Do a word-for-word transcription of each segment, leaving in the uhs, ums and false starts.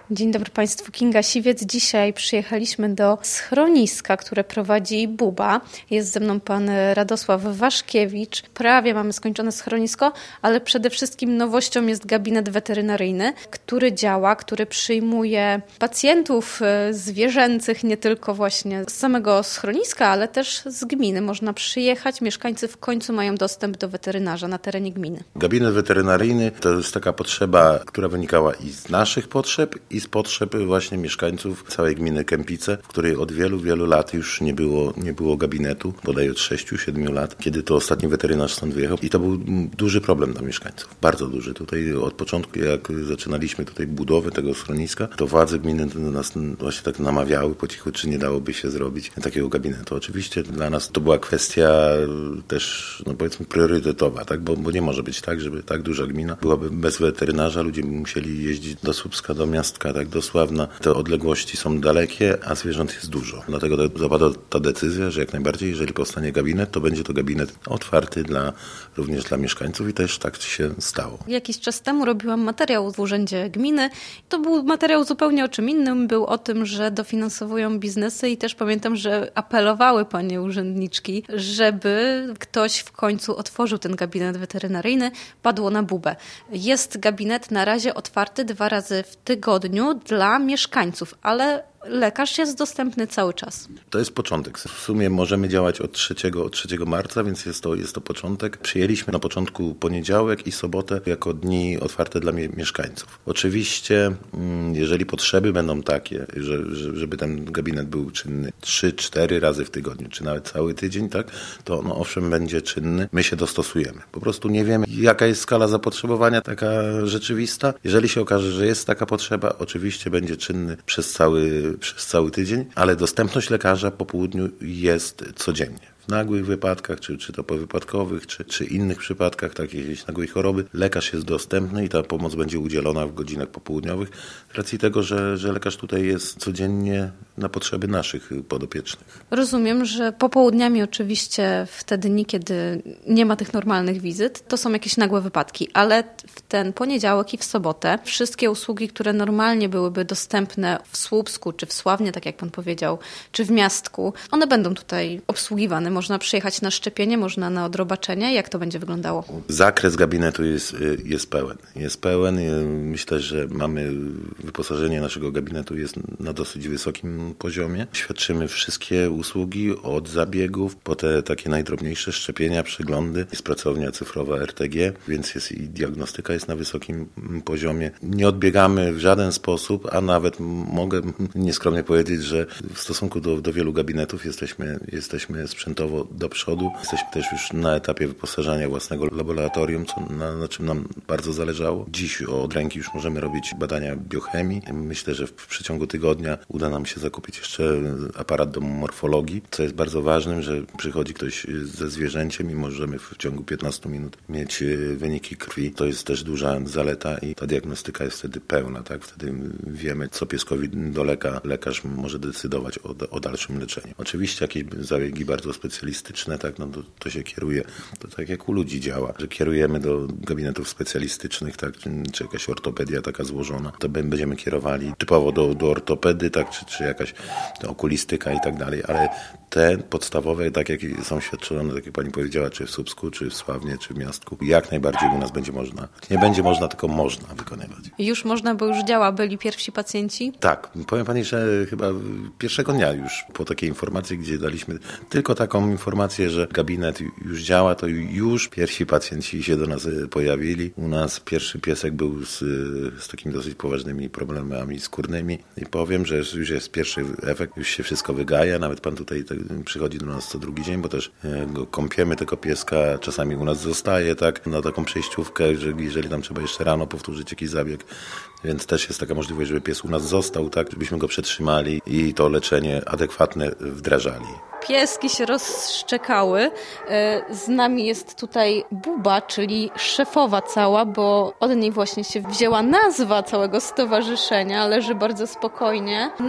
Dzień dobry Państwu, Kinga Siwiec. Dzisiaj przyjechaliśmy do schroniska, które prowadzi Buba. Jest ze mną pan Radosław Waszkiewicz. Prawie mamy skończone schronisko, ale przede wszystkim nowością jest gabinet weterynaryjny, który działa, który przyjmuje pacjentów zwierzęcych nie tylko właśnie z samego schroniska, ale też z gminy. Można przyjechać, mieszkańcy w końcu mają dostęp do weterynarza na terenie gminy. Gabinet weterynaryjny to jest taka potrzeba, która wynikała i z naszych potrzeb, i z potrzeb właśnie mieszkańców całej gminy Kępice, w której od wielu, wielu lat już nie było, nie było gabinetu, bodaj od sześciu, siedmiu lat, kiedy to ostatni weterynarz stąd wyjechał. I to był duży problem dla mieszkańców, bardzo duży. Tutaj od początku, jak zaczynaliśmy tutaj budowę tego schroniska, to władze gminy nas właśnie tak namawiały po cichu, czy nie dałoby się zrobić takiego gabinetu. Oczywiście dla nas to była kwestia też, no powiedzmy, priorytetowa, tak? Bo, bo nie może być tak, żeby tak duża gmina byłaby bez weterynarza, ludzie by musieli jeździć do Słupska, do Miastka, tak, do Sławna. Te odległości są dalekie, a zwierząt jest dużo. Dlatego zapadła ta decyzja, że jak najbardziej, jeżeli powstanie gabinet, to będzie to gabinet otwarty dla, również dla mieszkańców i też tak się stało. Jakiś czas temu robiłam materiał w Urzędzie Gminy. To był materiał zupełnie o czym innym. Był o tym, że dofinansowują biznesy i też pamiętam, że apelowały panie urzędniczki, żeby ktoś w końcu otworzył ten gabinet weterynaryjny. Padło na Bubę. Jest gabinet na razie otwarty dwa razy w tygodniu dla mieszkańców, ale lekarz jest dostępny cały czas. To jest początek. W sumie możemy działać od trzeciego, od trzeciego marca, więc jest to, jest to początek. Przyjęliśmy na początku poniedziałek i sobotę jako dni otwarte dla mie- mieszkańców. Oczywiście, jeżeli potrzeby będą takie, że, żeby ten gabinet był czynny trzy cztery razy w tygodniu, czy nawet cały tydzień, tak, to no owszem będzie czynny. My się dostosujemy. Po prostu nie wiemy, jaka jest skala zapotrzebowania taka rzeczywista. Jeżeli się okaże, że jest taka potrzeba, oczywiście będzie czynny przez cały przez cały tydzień, ale dostępność lekarza po południu jest codziennie. W nagłych wypadkach, czy, czy to powypadkowych, czy, czy innych przypadkach, takiej jakiejś nagłej choroby, lekarz jest dostępny i ta pomoc będzie udzielona w godzinach popołudniowych z racji tego, że, że lekarz tutaj jest codziennie na potrzeby naszych podopiecznych. Rozumiem, że popołudniami oczywiście w te dni, kiedy nie ma tych normalnych wizyt, to są jakieś nagłe wypadki, ale w ten poniedziałek i w sobotę wszystkie usługi, które normalnie byłyby dostępne w Słupsku, czy w Sławnie, tak jak pan powiedział, czy w Miastku, one będą tutaj obsługiwane. Można przyjechać na szczepienie, można na odrobaczenie. Jak to będzie wyglądało? Zakres gabinetu jest, jest pełen. Jest pełen. Myślę, że mamy wyposażenie naszego gabinetu jest na dosyć wysokim poziomie. Świadczymy wszystkie usługi od zabiegów po te takie najdrobniejsze szczepienia, przyglądy. Jest pracownia cyfrowa R T G, więc jest i diagnostyka jest na wysokim poziomie. Nie odbiegamy w żaden sposób, a nawet mogę nieskromnie powiedzieć, że w stosunku do, do wielu gabinetów jesteśmy, jesteśmy sprzętowo do przodu. Jesteśmy też już na etapie wyposażania własnego laboratorium, co, na, na czym nam bardzo zależało. Dziś od ręki już możemy robić badania biochemii. Myślę, że w przeciągu tygodnia uda nam się zakupić jeszcze aparat do morfologii, co jest bardzo ważnym, że przychodzi ktoś ze zwierzęciem i możemy w ciągu piętnastu minut mieć wyniki krwi. To jest też duża zaleta i ta diagnostyka jest wtedy pełna, tak? Wtedy wiemy, co pieskowi doleka. Lekarz może decydować o, o dalszym leczeniu. Oczywiście jakieś zabiegi bardzo specjalistyczne, tak, no to, to się kieruje, to tak jak u ludzi działa, że kierujemy do gabinetów specjalistycznych, tak, czy, czy jakaś ortopedia taka złożona, to będziemy kierowali typowo do, do ortopedy, tak, czy, czy jakaś okulistyka i tak dalej, ale te podstawowe, tak jak są świadczone, tak jak pani powiedziała, czy w Słupsku, czy w Sławnie, czy w Miastku, jak najbardziej u nas będzie można. Nie będzie można, tylko można wykonywać. Już można, bo już działa, byli pierwsi pacjenci? Tak, powiem pani, że chyba pierwszego dnia już po takiej informacji, gdzie daliśmy tylko taką informację, że gabinet już działa, to już pierwsi pacjenci się do nas pojawili. U nas pierwszy piesek był z, z takimi dosyć poważnymi problemami skórnymi i powiem, że już jest pierwszy efekt, już się wszystko wygaja, nawet pan tutaj przychodzi do nas co drugi dzień, bo też go kąpiemy tego pieska, czasami u nas zostaje, tak, na taką przejściówkę, że jeżeli tam trzeba jeszcze rano powtórzyć jakiś zabieg, więc też jest taka możliwość, żeby pies u nas został, tak, żebyśmy go przetrzymali i to leczenie adekwatne wdrażali. Pieski się rozszczekały. Z nami jest tutaj Buba, czyli szefowa cała, bo od niej właśnie się wzięła nazwa całego stowarzyszenia. Leży bardzo spokojnie. No właśnie,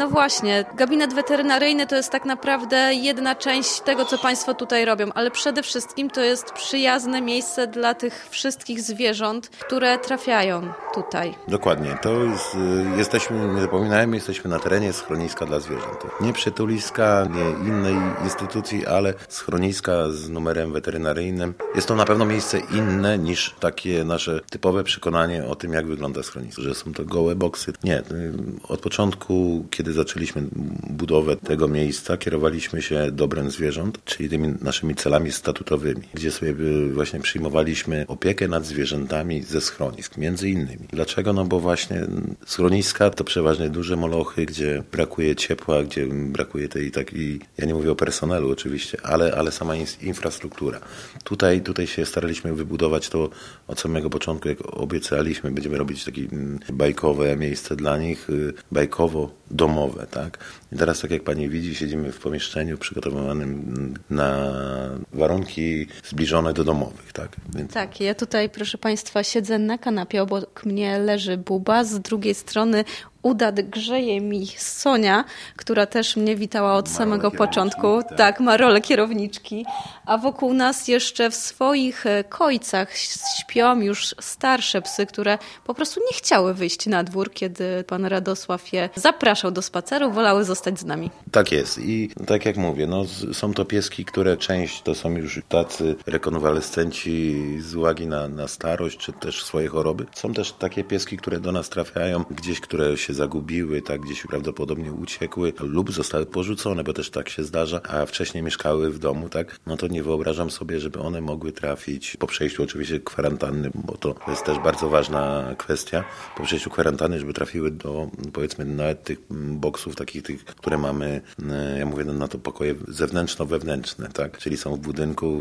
właśnie, gabinet weterynaryjny to jest tak naprawdę jedna część tego, co Państwo tutaj robią, ale przede wszystkim to jest przyjazne miejsce dla tych wszystkich zwierząt, które trafiają tutaj. Dokładnie. To jest, jesteśmy, nie zapominajmy, jesteśmy na terenie schroniska dla zwierząt. Nie przytuliska, nie innej instytucji, ale schroniska z numerem weterynaryjnym. Jest to na pewno miejsce inne niż takie nasze typowe przekonanie o tym, jak wygląda schronisko, że są to gołe boksy. Nie. Od początku, kiedy zaczęliśmy budowę tego miejsca, kierowaliśmy się dobrem zwierząt, czyli tymi naszymi celami statutowymi, gdzie sobie właśnie przyjmowaliśmy opiekę nad zwierzętami ze schronisk, między innymi. Dlaczego? No bo właśnie schroniska to przeważnie duże molochy, gdzie brakuje ciepła, gdzie brakuje tej takiej, ja nie mówię o personelu oczywiście, ale, ale sama infrastruktura. Tutaj, tutaj się staraliśmy wybudować to od samego początku, jak obiecaliśmy, będziemy robić takie bajkowe miejsce dla nich, bajkowo-domowe, tak? I teraz, tak jak pani widzi, siedzimy w pomieszczeniu przygotowanym na warunki zbliżone do domowych, tak? Więc... Tak, ja tutaj, proszę Państwa, siedzę na kanapie, obok mnie leży Buba, z drugiej strony uda grzeje mi Sonia, która też mnie witała od ma samego początku. Tak. tak, ma rolę kierowniczki. A wokół nas jeszcze w swoich kojcach śpią już starsze psy, które po prostu nie chciały wyjść na dwór, kiedy pan Radosław je zapraszał do spaceru, wolały zostać z nami. Tak jest i tak jak mówię, no, są to pieski, które część to są już tacy rekonwalescenci z uwagi na, na starość, czy też swoje choroby. Są też takie pieski, które do nas trafiają gdzieś, które się zagubiły, tak gdzieś prawdopodobnie uciekły lub zostały porzucone, bo też tak się zdarza, a wcześniej mieszkały w domu, tak? No to nie wyobrażam sobie, żeby one mogły trafić po przejściu oczywiście kwarantanny, bo to jest też bardzo ważna kwestia, po przejściu kwarantanny, żeby trafiły do, powiedzmy, nawet tych boksów takich, tych, które mamy, ja mówię na to pokoje zewnętrzno-wewnętrzne, tak? Czyli są w budynku,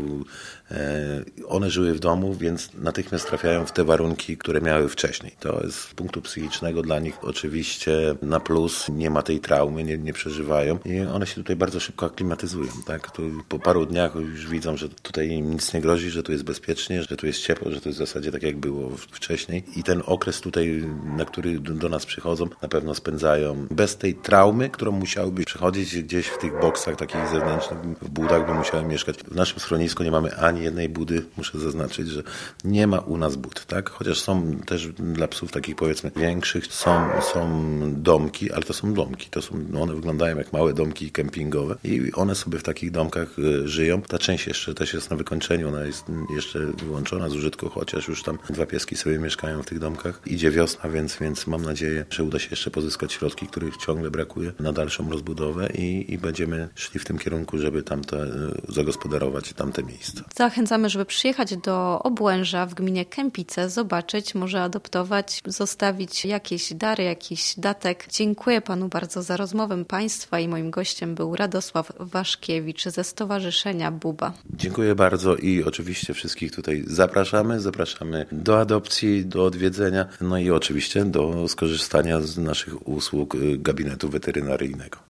one żyły w domu, więc natychmiast trafiają w te warunki, które miały wcześniej. To jest z punktu psychicznego dla nich oczywiście na plus, nie ma tej traumy, nie, nie przeżywają i one się tutaj bardzo szybko aklimatyzują, tak? Tu po paru dniach już widzą, że tutaj im nic nie grozi, że tu jest bezpiecznie, że tu jest ciepło, że to jest w zasadzie tak jak było wcześniej i ten okres tutaj, na który do nas przychodzą, na pewno spędzają bez tej traumy, którą musiałyby przechodzić gdzieś w tych boksach takich zewnętrznych, w budach, by musiały mieszkać. W naszym schronisku nie mamy ani jednej budy, muszę zaznaczyć, że nie ma u nas bud, tak? Chociaż są też dla psów takich, powiedzmy, większych, są, są domki, ale to są domki, to są, one wyglądają jak małe domki kempingowe i one sobie w takich domkach żyją. Ta część jeszcze też jest na wykończeniu, ona jest jeszcze wyłączona z użytku, chociaż już tam dwa pieski sobie mieszkają w tych domkach. Idzie wiosna, więc, więc mam nadzieję, że uda się jeszcze pozyskać środki, których ciągle brakuje na dalszą rozbudowę i, i będziemy szli w tym kierunku, żeby tamte zagospodarować tamte miejsca. Zachęcamy, żeby przyjechać do Obłęża w gminie Kępice, zobaczyć, może adoptować, zostawić jakieś dary, jakiś datek. Dziękuję panu bardzo za rozmowę państwa i moim gościem był Radosław Waszkiewicz ze Stowarzyszenia Buba. Dziękuję bardzo i oczywiście wszystkich tutaj zapraszamy, zapraszamy do adopcji, do odwiedzenia, no i oczywiście do skorzystania z naszych usług gabinetu weterynaryjnego.